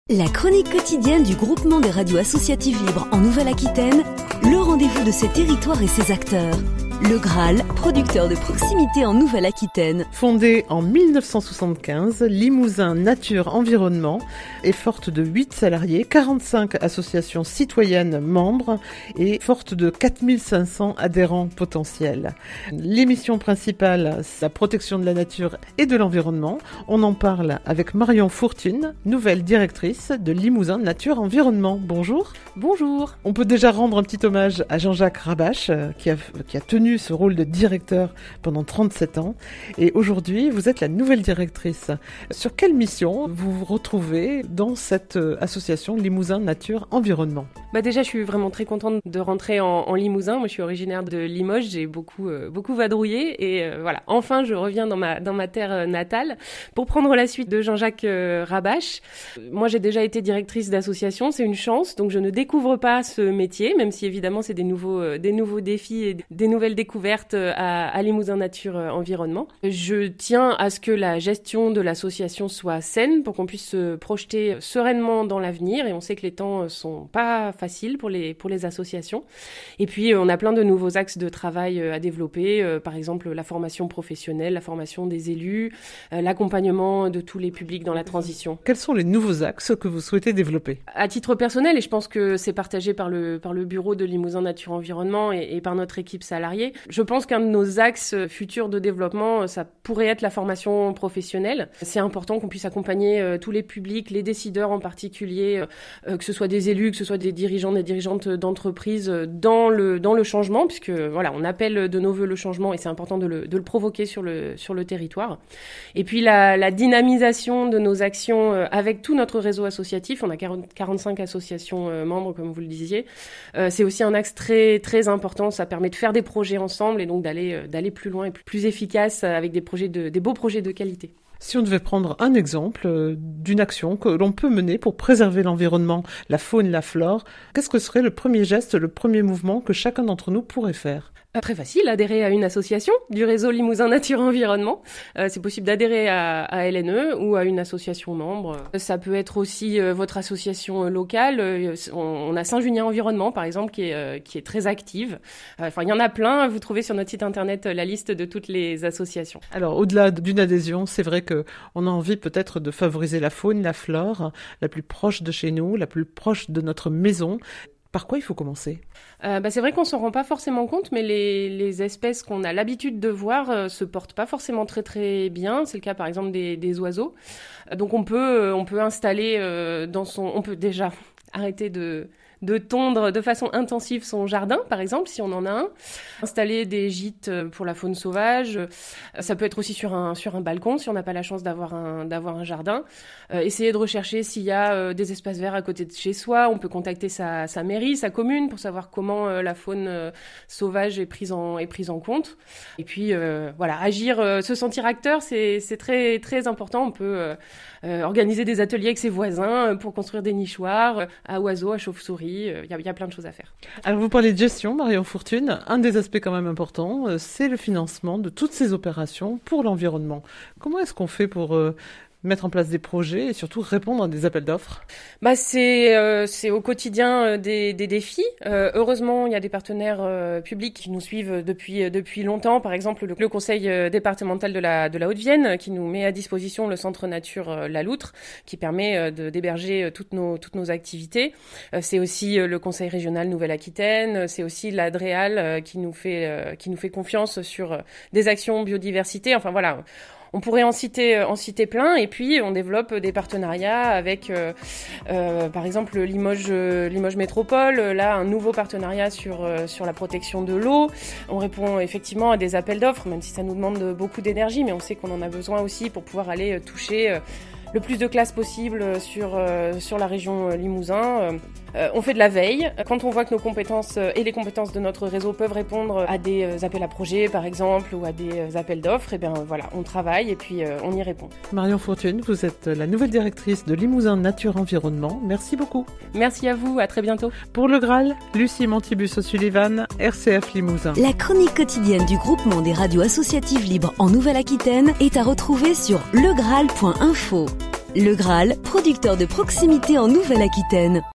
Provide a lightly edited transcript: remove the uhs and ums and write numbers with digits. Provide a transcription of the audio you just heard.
La chronique quotidienne du groupement des radios associatives libres en Nouvelle-Aquitaine, le rendez-vous de ses territoires et ses acteurs. Le Graal, producteur de proximité en Nouvelle-Aquitaine. Fondée en 1975, Limousin Nature Environnement est forte de 8 salariés, 45 associations citoyennes membres et forte de 4500 adhérents potentiels. L'émission principale, c'est la protection de la nature et de l'environnement. On en parle avec Marion Fourtune, nouvelle directrice de Limousin Nature Environnement. Bonjour. Bonjour. On peut déjà rendre un petit hommage à Jean-Jacques Rabache qui a tenu ce rôle de directeur pendant 37 ans. Et aujourd'hui, vous êtes la nouvelle directrice. Sur quelle mission vous vous retrouvez dans cette association Limousin Nature Environnement ? Déjà, je suis vraiment très contente de rentrer en Limousin. Moi, je suis originaire de Limoges. J'ai beaucoup vadrouillé et voilà. Enfin, je reviens dans ma terre natale pour prendre la suite de Jean-Jacques Rabache. Moi, j'ai déjà été directrice d'association. C'est une chance. Donc, je ne découvre pas ce métier, même si évidemment, c'est des nouveaux défis et des nouvelles découverte à Limousin Nature Environnement. Je tiens à ce que la gestion de l'association soit saine pour qu'on puisse se projeter sereinement dans l'avenir et on sait que les temps sont pas faciles pour les associations. Et puis on a plein de nouveaux axes de travail à développer, par exemple la formation professionnelle, la formation des élus, l'accompagnement de tous les publics dans la transition. Quels sont les nouveaux axes que vous souhaitez développer ? À titre personnel, et je pense que c'est partagé par le bureau de Limousin Nature Environnement et par notre équipe salariée, je pense qu'un de nos axes futurs de développement, ça pourrait être la formation professionnelle. C'est important qu'on puisse accompagner tous les publics, les décideurs en particulier, que ce soit des élus, que ce soit des dirigeants, des dirigeantes d'entreprises, dans le changement, puisque voilà, on appelle de nos vœux le changement et c'est important de le provoquer sur le territoire. Et puis la dynamisation de nos actions avec tout notre réseau associatif, on a 45 associations membres, comme vous le disiez, c'est aussi un axe très, très important. Ça permet de faire des projets ensemble et donc d'aller plus loin et plus efficace avec des beaux projets de qualité. Si on devait prendre un exemple d'une action que l'on peut mener pour préserver l'environnement, la faune, la flore, qu'est-ce que serait le premier geste, le premier mouvement que chacun d'entre nous pourrait faire ? Très facile, adhérer à une association du réseau Limousin Nature Environnement. C'est possible d'adhérer à LNE ou à une association membre. Ça peut être aussi votre association locale. On a Saint-Junien Environnement, par exemple, qui est très active. Il y en a plein. Vous trouvez sur notre site internet la liste de toutes les associations. Alors, au-delà d'une adhésion, c'est vrai qu'on a envie peut-être de favoriser la faune, la flore, la plus proche de chez nous, la plus proche de notre maison. Par quoi il faut commencer ? C'est vrai qu'on s'en rend pas forcément compte, mais les espèces qu'on a l'habitude de voir se portent pas forcément très très bien. C'est le cas par exemple des oiseaux. Donc on peut installer on peut déjà arrêter de tondre de façon intensive son jardin, par exemple, si on en a un. Installer des gîtes pour la faune sauvage. Ça peut être aussi sur un balcon, si on n'a pas la chance d'avoir un jardin. Essayer de rechercher s'il y a des espaces verts à côté de chez soi. On peut contacter sa mairie, sa commune, pour savoir comment la faune sauvage est prise en compte. Et puis, agir, se sentir acteur, c'est très, très important. On peut organiser des ateliers avec ses voisins pour construire des nichoirs à oiseaux, à chauves-souris. Il y a plein de choses à faire. Alors vous parlez de gestion, Marion Fourtune. Un des aspects quand même importants, c'est le financement de toutes ces opérations pour l'environnement. Comment est-ce qu'on fait pour mettre en place des projets et surtout répondre à des appels d'offres ? C'est au quotidien des défis. Heureusement, il y a des partenaires publics qui nous suivent depuis longtemps. Par exemple, le conseil départemental de la Haute-Vienne qui nous met à disposition le centre nature La Loutre qui permet d'héberger toutes nos activités. C'est aussi le conseil régional Nouvelle-Aquitaine. C'est aussi l'Adréal qui nous fait confiance sur des actions biodiversité. Enfin voilà. On pourrait en citer plein et puis on développe des partenariats avec par exemple Limoges Métropole, là un nouveau partenariat sur la protection de l'eau. On répond effectivement à des appels d'offres même si ça nous demande beaucoup d'énergie mais on sait qu'on en a besoin aussi pour pouvoir aller toucher le plus de classes possible sur la région Limousin. On fait de la veille. Quand on voit que nos compétences et les compétences de notre réseau peuvent répondre à des appels à projets, par exemple, ou à des appels d'offres, on travaille et puis on y répond. Marion Fourtune, vous êtes la nouvelle directrice de Limousin Nature Environnement. Merci beaucoup. Merci à vous, à très bientôt. Pour le Graal, Lucie Montibus-O'Sullivan, RCF Limousin. La chronique quotidienne du groupement des radios associatives libres en Nouvelle-Aquitaine est à retrouver sur legraal.info. Le Graal, producteur de proximité en Nouvelle-Aquitaine.